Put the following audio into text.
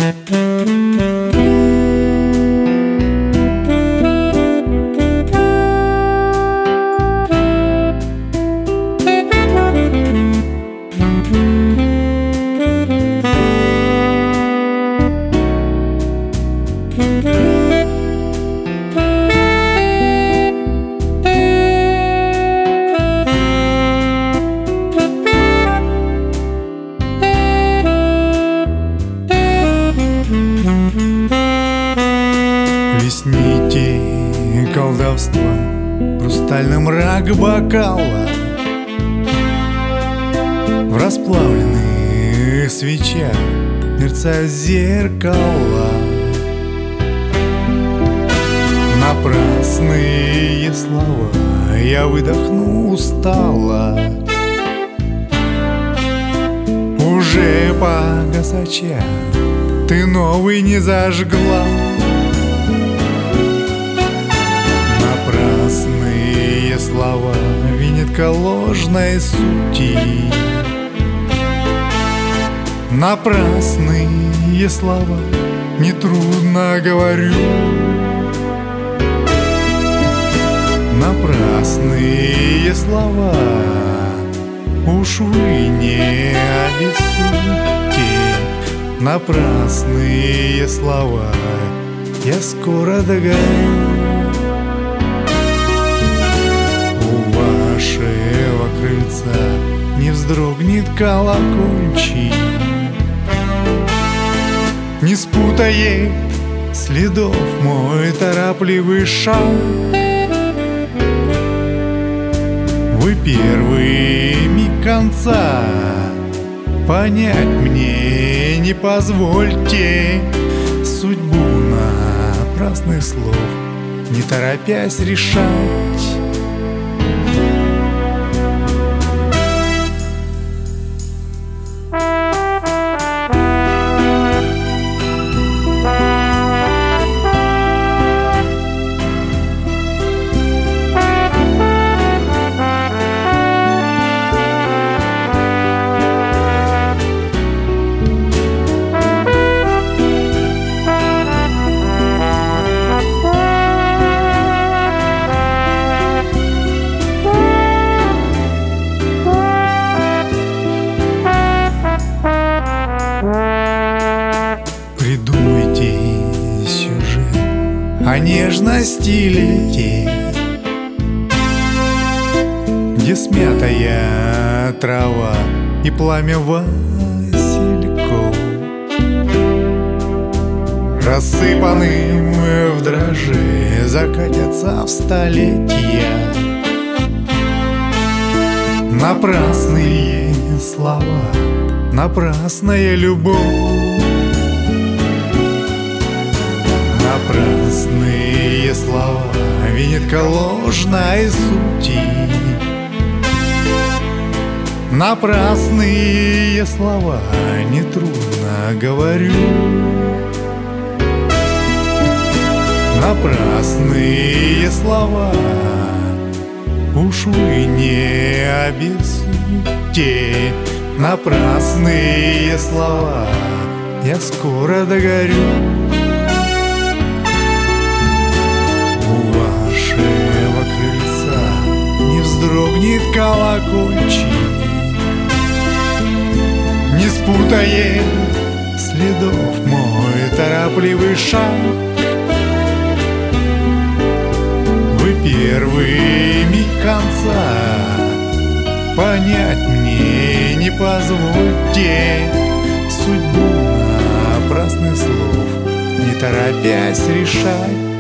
Плесните колдовства в хрустальный мрак бокала, в расплавленных свечах мерцают зеркала. Напрасные слова, я выдохну устало. Уже погас очаг, ты новый не зажгла. Напрасные слова, винетка ложной сути. Напрасные слова, нетрудно говорю. Напрасные слова, уж вы не обессудьте. Напрасные слова, я скоро догорю. У вашего крыльца не вздрогнет колокольчик, не спутает следов мой торопливый шаг. Вы первый миг конца понять мне не позвольте. Судьбу напрасных слов не торопясь решать. Придумайте сюжет о нежности летей, где смятая трава и пламя васильков рассыпанным в дрожжи закатятся в столетия. Напрасные слова, напрасная любовь. Напрасные слова, винетка ложной сути. Напрасные слова, нетрудно говорю. Напрасные слова, уж вы не обессудьте. Напрасные слова, я скоро догорю. Вздрогнет колокольчик, не спутает следов мой торопливый шаг. Вы первый миг конца понять мне не позвольте. Судьбу напрасных слов не торопясь решать.